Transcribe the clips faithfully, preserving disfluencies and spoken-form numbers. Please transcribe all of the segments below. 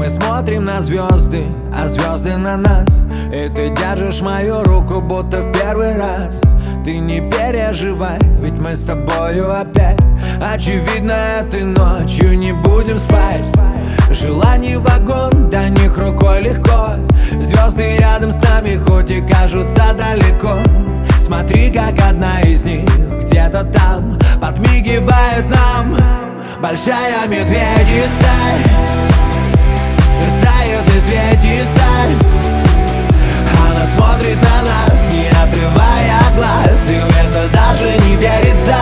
Мы смотрим на звезды, а звезды на нас. И ты держишь мою руку, будто в первый раз. Ты не переживай, ведь мы с тобою опять. Очевидно, этой ночью не будем спать. Желаний вагон, до них рукой легко. Звезды рядом с нами, хоть и кажутся далеко. Смотри, как одна из них где-то там подмигивает нам. Большая медведица мерцает и светится. Она смотрит на нас, не отрывая глаз, и в это даже не верится.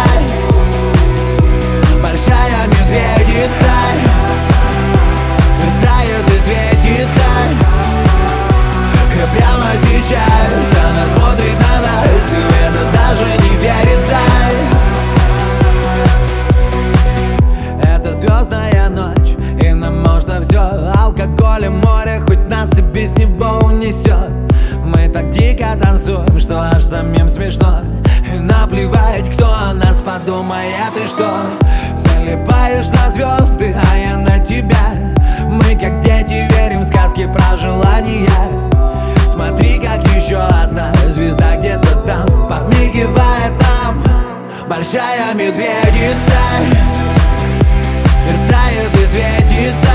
Большая медведица мерцает и светится. И прямо сейчас она смотрит на нас, и в это даже не верится. Это звездная ночь, и нам можно все. Алкоголь и море, хоть нас и без него унесет. Мы так дико танцуем, что аж самим смешно. И наплевать, кто о нас подумает и что. Залипаешь на звезды, а я на тебя. Мы как дети верим в сказки про желания. Смотри, как еще одна звезда где-то там подмигивает нам. Большая медведица мерцает и светится.